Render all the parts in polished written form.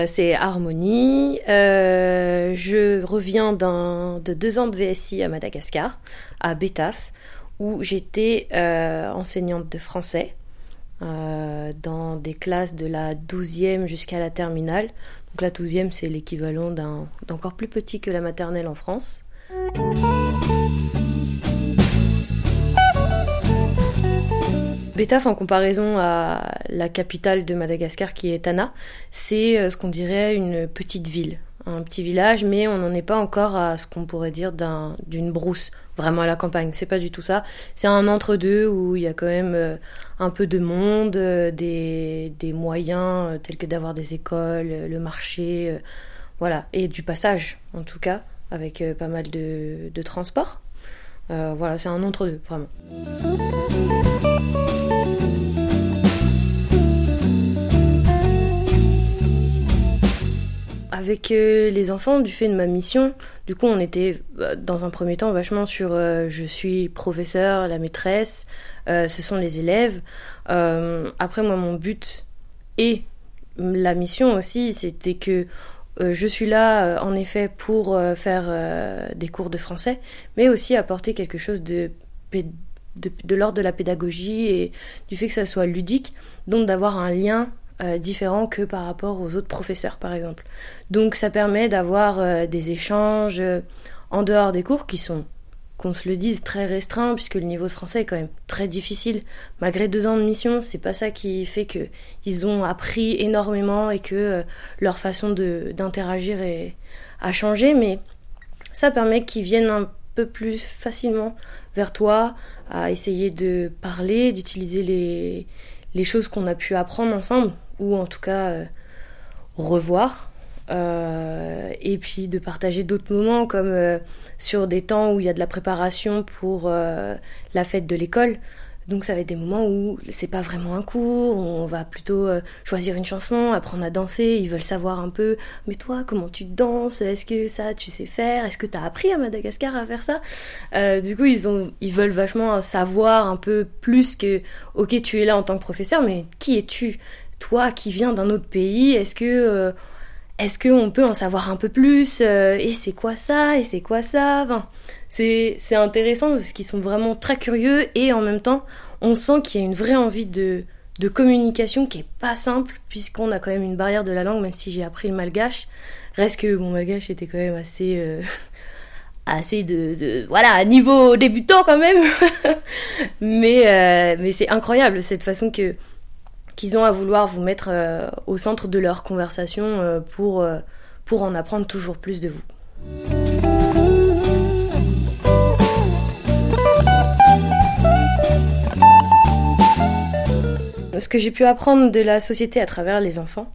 C'est Harmonie. Je reviens de 2 ans de VSI à Madagascar, à Betaf, où j'étais enseignante de français dans des classes de la 12e jusqu'à la terminale. Donc la 12e, c'est l'équivalent d'encore plus petit que la maternelle en France. Betaf, en comparaison à la capitale de Madagascar qui est Tana, c'est ce qu'on dirait une petite ville, un petit village, mais on n'en est pas encore à ce qu'on pourrait dire d'une brousse, vraiment à la campagne. C'est pas du tout ça. C'est un entre-deux où il y a quand même un peu de monde, des moyens tels que d'avoir des écoles, le marché, voilà, et du passage en tout cas, avec pas mal de transport. Voilà, c'est un entre-deux, vraiment. Avec les enfants, du fait de ma mission, du coup on était dans un premier temps vachement sur je suis professeur, la maîtresse, ce sont les élèves. Après moi mon but et la mission aussi c'était que je suis là en effet pour faire des cours de français, mais aussi apporter quelque chose de l'ordre de la pédagogie et du fait que ça soit ludique, donc d'avoir un lien différent que par rapport aux autres professeurs par exemple. Donc ça permet d'avoir des échanges en dehors des cours qui sont, qu'on se le dise, très restreints puisque le niveau de français est quand même très difficile. Malgré 2 ans de mission, c'est pas ça qui fait qu'ils ont appris énormément et que leur façon d'interagir a changé, mais ça permet qu'ils viennent un peu plus facilement vers toi, à essayer de parler, d'utiliser les choses qu'on a pu apprendre ensemble, ou en tout cas revoir, et puis de partager d'autres moments comme sur des temps où il y a de la préparation pour la fête de l'école. Donc ça va être des moments où c'est pas vraiment un cours, on va plutôt choisir une chanson, apprendre à danser, ils veulent savoir un peu « mais toi, comment tu danses ? Est-ce que ça, tu sais faire ? Est-ce que t'as appris à Madagascar à faire ça ?» Du coup, ils veulent vachement savoir un peu plus que « ok, tu es là en tant que professeur, mais qui es-tu ? Toi qui viens d'un autre pays, est-ce qu'on peut en savoir un peu plus ? Et c'est quoi ça ? Et c'est quoi ça ?» Enfin, c'est intéressant parce qu'ils sont vraiment très curieux et en même temps, on sent qu'il y a une vraie envie de communication qui est pas simple puisqu'on a quand même une barrière de la langue, même si j'ai appris le malgache. Reste que mon malgache était quand même assez voilà, niveau débutant quand même. mais c'est incroyable cette façon qu'ils ont à vouloir vous mettre au centre de leur conversation pour en apprendre toujours plus de vous. Ce que j'ai pu apprendre de la société à travers les enfants,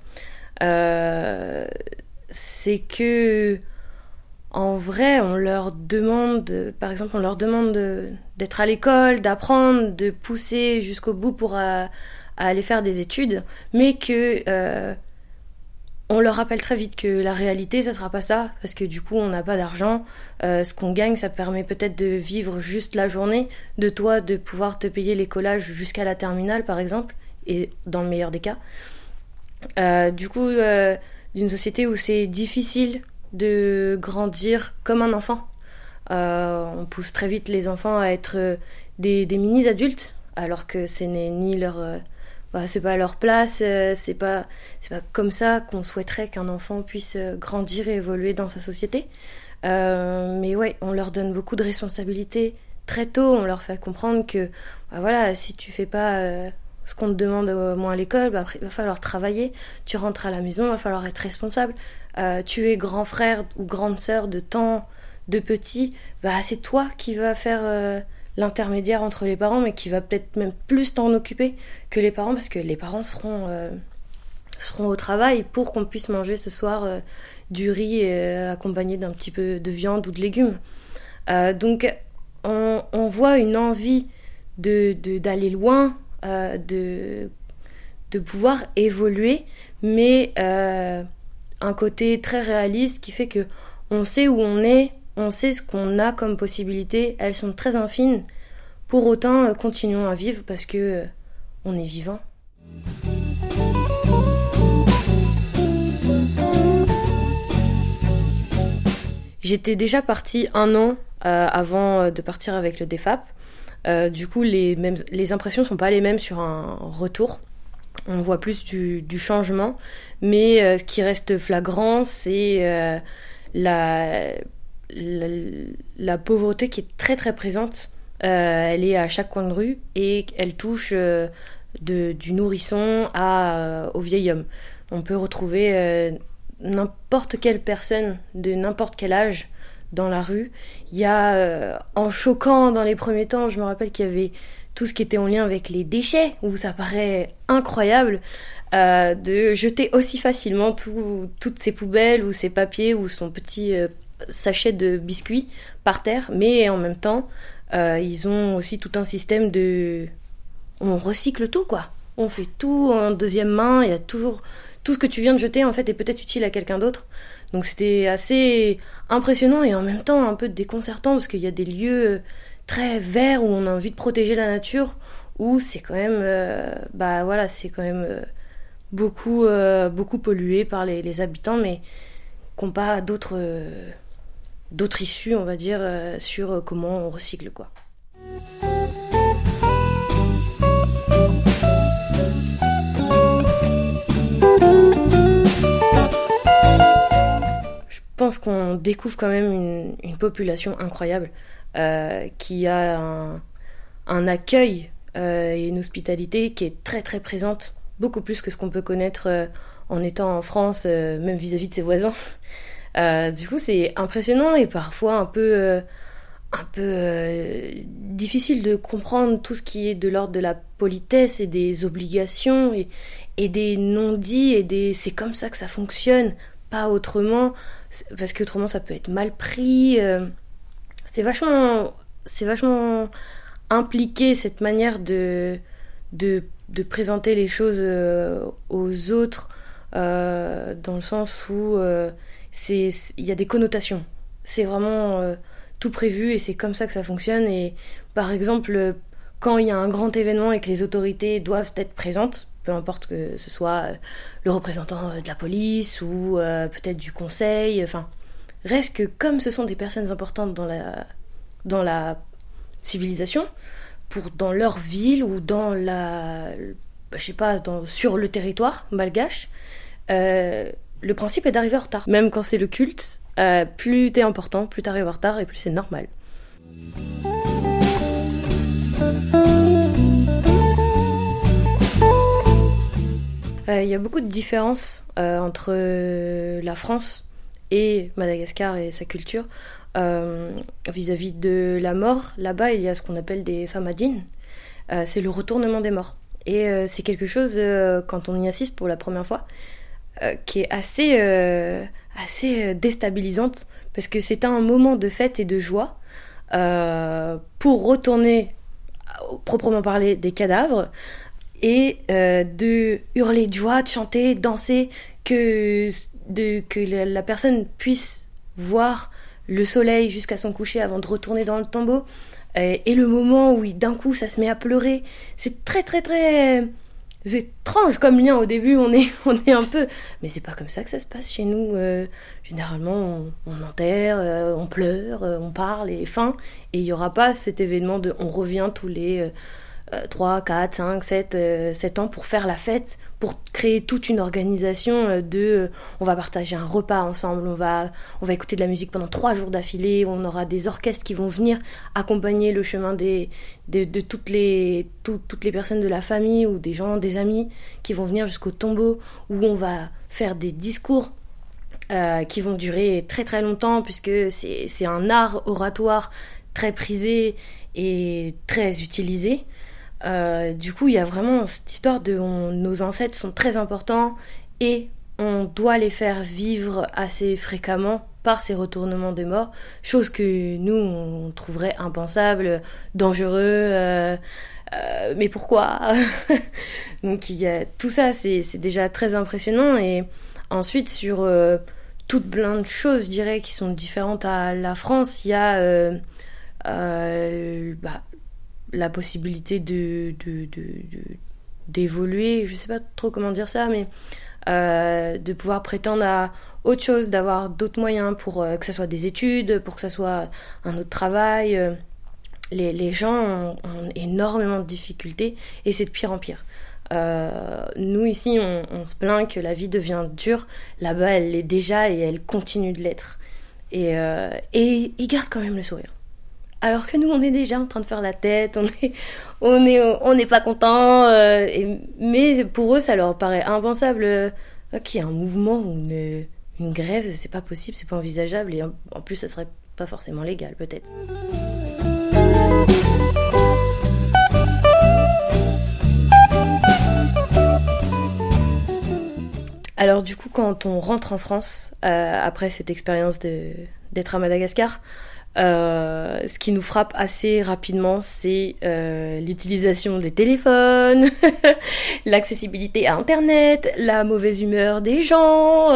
c'est que en vrai, on leur demande, par exemple, d'être à l'école, d'apprendre, de pousser jusqu'au bout pour aller faire des études, mais que on leur rappelle très vite que la réalité, ça sera pas ça, parce que du coup, on n'a pas d'argent. Ce qu'on gagne, ça permet peut-être de vivre juste la journée, de toi, de pouvoir te payer l'écolage jusqu'à la terminale, par exemple, et dans le meilleur des cas. Du coup, d'une société où c'est difficile de grandir comme un enfant. On pousse très vite les enfants à être des mini-adultes, alors que ce n'est ni leur... c'est pas leur place, c'est pas comme ça qu'on souhaiterait qu'un enfant puisse grandir et évoluer dans sa société. Mais ouais, on leur donne beaucoup de responsabilités très tôt, on leur fait comprendre que voilà, si tu fais pas ce qu'on te demande moins à l'école, après il va falloir travailler, tu rentres à la maison, il va falloir être responsable. Tu es grand frère ou grande sœur de tant de petits, c'est toi qui vas faire l'intermédiaire entre les parents, mais qui va peut-être même plus t'en occuper que les parents, parce que les parents seront au travail pour qu'on puisse manger ce soir du riz accompagné d'un petit peu de viande ou de légumes. Donc on voit une envie d'aller loin, de pouvoir évoluer, mais un côté très réaliste qui fait que on sait où on est, on sait ce qu'on a comme possibilités, elles sont très infimes. Pour autant, continuons à vivre parce que on est vivant. J'étais déjà partie 1 an avant de partir avec le DEFAP. Du coup, les impressions sont pas les mêmes sur un retour. On voit plus du changement, mais ce qui reste flagrant, c'est la pauvreté qui est très très présente. Elle est à chaque coin de rue et elle touche du nourrisson au vieil homme. On peut retrouver n'importe quelle personne de n'importe quel âge dans la rue. Il y a, en choquant dans les premiers temps, je me rappelle qu'il y avait tout ce qui était en lien avec les déchets, où ça paraît incroyable de jeter aussi facilement toutes ces poubelles ou ces papiers ou son petit sachet de biscuits par terre, mais en même temps, ils ont aussi tout un système on recycle tout, quoi. On fait tout en deuxième main, il y a toujours tout ce que tu viens de jeter, en fait, est peut-être utile à quelqu'un d'autre. Donc c'était assez impressionnant et en même temps un peu déconcertant, parce qu'il y a des lieux très verts où on a envie de protéger la nature, où c'est quand même, c'est quand même beaucoup pollué par les habitants, mais qui n'ont pas d'autres issues, on va dire, sur comment on recycle, quoi. Je pense qu'on découvre quand même une population incroyable qui a un accueil et une hospitalité qui est très très présente, beaucoup plus que ce qu'on peut connaître en étant en France, même vis-à-vis de ses voisins. Du coup, c'est impressionnant et parfois un peu difficile de comprendre tout ce qui est de l'ordre de la politesse et des obligations et des non-dits et c'est comme ça que ça fonctionne, pas autrement, parce qu'autrement ça peut être mal pris. C'est vachement impliqué, cette manière de présenter les choses aux autres, dans le sens où il y a des connotations. C'est vraiment tout prévu et c'est comme ça que ça fonctionne. Et par exemple, quand il y a un grand événement et que les autorités doivent être présentes, peu importe que ce soit le représentant de la police ou peut-être du conseil, enfin, reste que comme ce sont des personnes importantes dans la civilisation, dans leur ville ou dans sur le territoire malgache, le principe est d'arriver en retard. Même quand c'est le culte, plus t'es important, plus t'arrives en retard et plus c'est normal. Il y a beaucoup de différences entre la France et Madagascar et sa culture. Vis-à-vis de la mort, là-bas, il y a ce qu'on appelle des famadines. C'est le retournement des morts. Et c'est quelque chose, quand on y assiste pour la première fois, qui est assez déstabilisante, parce que c'est un moment de fête et de joie pour retourner, proprement parler, des cadavres, et de hurler de joie, de chanter, de danser, que la personne puisse voir le soleil jusqu'à son coucher avant de retourner dans le tombeau, et le moment où d'un coup ça se met à pleurer. C'est très très très étrange comme lien. Au début on est un peu, mais c'est pas comme ça que ça se passe chez nous. Généralement on enterre, on pleure, on parle et fin, et il y aura pas cet événement de on revient tous les 3, 4, 5, 7 ans pour faire la fête, pour créer toute une organisation on va partager un repas ensemble, on va écouter de la musique pendant 3 jours d'affilée, on aura des orchestres qui vont venir accompagner le chemin de toutes les personnes de la famille ou des amis qui vont venir jusqu'au tombeau, où on va faire des discours qui vont durer très très longtemps, puisque c'est un art oratoire très prisé et très utilisé. Du coup, il y a vraiment cette histoire nos ancêtres sont très importants et on doit les faire vivre assez fréquemment par ces retournements des morts, chose que nous, on trouverait impensable, dangereux, mais pourquoi? Donc, il y a tout ça, c'est déjà très impressionnant. Et ensuite, sur toute plein de choses, je dirais, qui sont différentes à la France, il y a la possibilité d'évoluer, je sais pas trop comment dire ça, mais de pouvoir prétendre à autre chose, d'avoir d'autres moyens pour que ce soit des études, pour que ce soit un autre travail. Les gens ont énormément de difficultés et c'est de pire en pire. Nous ici on se plaint que la vie devient dure, là-bas elle l'est déjà et elle continue de l'être. Et ils gardent quand même le sourire. Alors que nous, on est déjà en train de faire la tête, on n'est pas content. Mais pour eux, ça leur paraît impensable qu'il y ait un mouvement ou une grève. C'est pas possible, c'est pas envisageable. Et en plus, ça serait pas forcément légal, peut-être. Alors du coup, quand on rentre en France, après cette expérience d'être à Madagascar, ce qui nous frappe assez rapidement, c'est l'utilisation des téléphones, l'accessibilité à Internet, la mauvaise humeur des gens,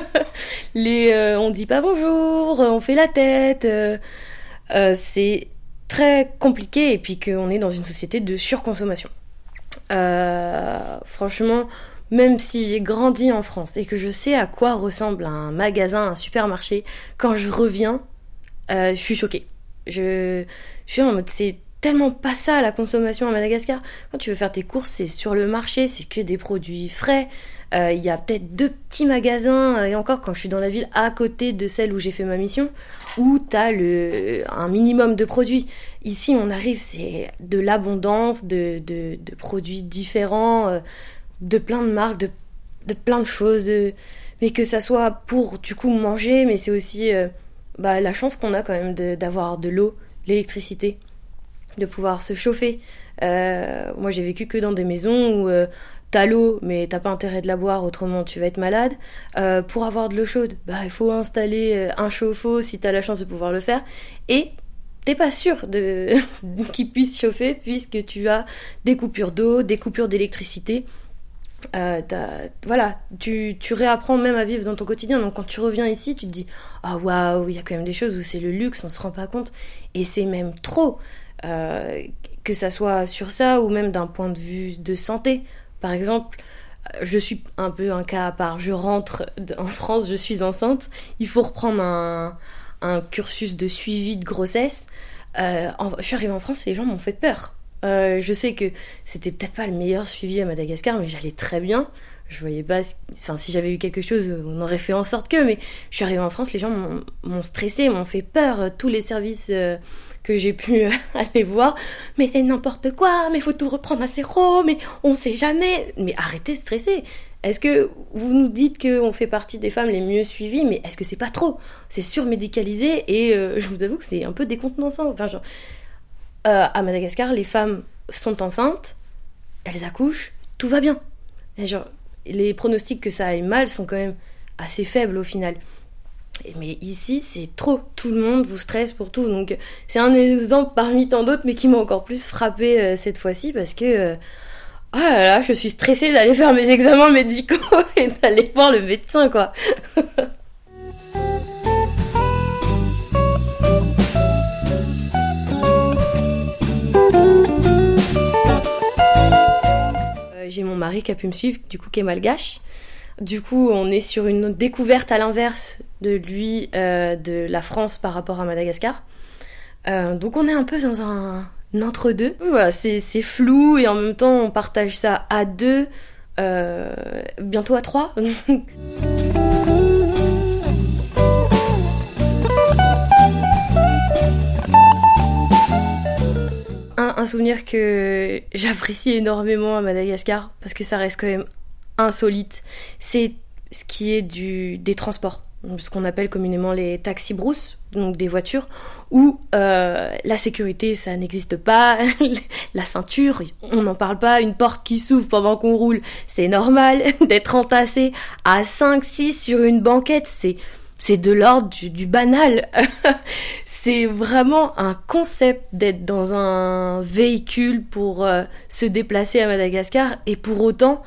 on dit pas bonjour, on fait la tête. C'est très compliqué et puis qu'on est dans une société de surconsommation. Franchement, même si j'ai grandi en France et que je sais à quoi ressemble un magasin, un supermarché, quand je reviens, je suis choquée. Je suis en mode, c'est tellement pas ça la consommation à Madagascar. Quand tu veux faire tes courses, c'est sur le marché, c'est que des produits frais. Il y a peut-être 2 petits magasins, et encore quand je suis dans la ville à côté de celle où j'ai fait ma mission, où t'as un minimum de produits. Ici, on arrive, c'est de l'abondance, de produits différents, de plein de marques, de plein de choses, mais que ça soit pour du coup manger, mais c'est aussi la chance qu'on a quand même d'avoir de l'eau, l'électricité, de pouvoir se chauffer. Moi j'ai vécu que dans des maisons où t'as l'eau mais t'as pas intérêt de la boire, autrement tu vas être malade. Pour avoir de l'eau chaude, il faut installer un chauffe-eau si t'as la chance de pouvoir le faire, et t'es pas sûr qu'il puisse chauffer puisque tu as des coupures d'eau, des coupures d'électricité. Tu réapprends même à vivre dans ton quotidien. Donc quand tu reviens ici, tu te dis waouh, il y a quand même des choses où c'est le luxe, on se rend pas compte, et c'est même trop, que ça soit sur ça ou même d'un point de vue de santé. Par exemple, je suis un peu un cas à part, je rentre en France, je suis enceinte, il faut reprendre un cursus de suivi de grossesse. Je suis arrivée en France et les gens m'ont fait peur. Je sais que c'était peut-être pas le meilleur suivi à Madagascar, mais j'allais très bien. Je voyais pas, si j'avais eu quelque chose, on aurait fait en sorte que, mais je suis arrivée en France, les gens m'ont stressée, m'ont fait peur, tous les services que j'ai pu aller voir. Mais c'est n'importe quoi, mais faut tout reprendre à zéro, mais on sait jamais. Mais arrêtez de stresser. Est-ce que vous nous dites qu'on fait partie des femmes les mieux suivies, mais est-ce que c'est pas trop? C'est surmédicalisé et je vous avoue que c'est un peu décontenançant. Enfin, genre, à Madagascar, les femmes sont enceintes, elles accouchent, tout va bien. Et genre, les pronostics que ça aille mal sont quand même assez faibles au final. Mais ici, c'est trop. Tout le monde vous stresse pour tout. Donc, c'est un exemple parmi tant d'autres, mais qui m'a encore plus frappée cette fois-ci, parce que oh là là, je suis stressée d'aller faire mes examens médicaux et d'aller voir le médecin, quoi. J'ai mon mari qui a pu me suivre, du coup qui est malgache. Du coup, on est sur une découverte à l'inverse de lui, de la France par rapport à Madagascar. Donc on est un peu dans un entre-deux. Voilà, c'est flou et en même temps on partage ça à 2, bientôt à 3. Un souvenir que j'apprécie énormément à Madagascar, parce que ça reste quand même insolite, c'est ce qui est des transports, ce qu'on appelle communément les taxis-brousses, donc des voitures, où la sécurité, ça n'existe pas, la ceinture, on n'en parle pas, une porte qui s'ouvre pendant qu'on roule, c'est normal, d'être entassé à 5-6 sur une banquette, c'est de l'ordre du banal. C'est vraiment un concept d'être dans un véhicule pour se déplacer à Madagascar, et pour autant,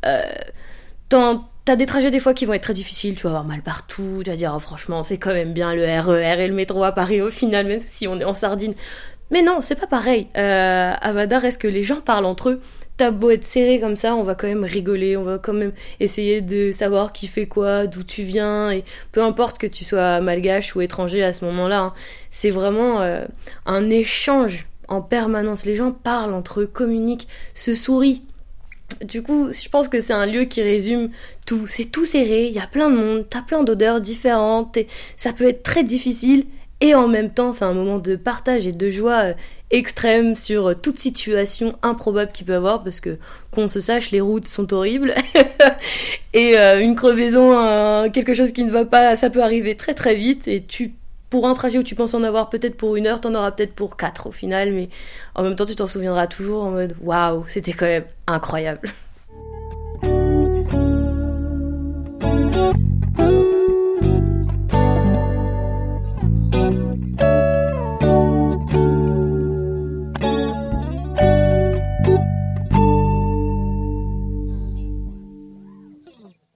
t'as des trajets des fois qui vont être très difficiles, tu vas avoir mal partout, tu vas dire franchement c'est quand même bien le RER et le métro à Paris au final, même si on est en sardine. Mais non, c'est pas pareil. À Madar, est-ce que les gens parlent entre eux? t'as beau être serré comme ça, on va quand même rigoler, on va quand même essayer de savoir qui fait quoi, d'où tu viens, et peu importe que tu sois malgache ou étranger à ce moment-là, hein, c'est vraiment un échange en permanence. Les gens parlent entre eux, communiquent, se sourient. Du coup, je pense que c'est un lieu qui résume tout. C'est tout serré, il y a plein de monde, t'as plein d'odeurs différentes, et ça peut être très difficile, et en même temps, c'est un moment de partage et de joie extrême sur toute situation improbable qu'il peut y avoir, parce que, qu'on se sache, les routes sont horribles, et une crevaison, quelque chose qui ne va pas, ça peut arriver très très vite, et pour un trajet où tu penses en avoir peut-être pour 1 heure, t'en auras peut-être pour 4 au final, mais en même temps tu t'en souviendras toujours en mode waouh, c'était quand même incroyable.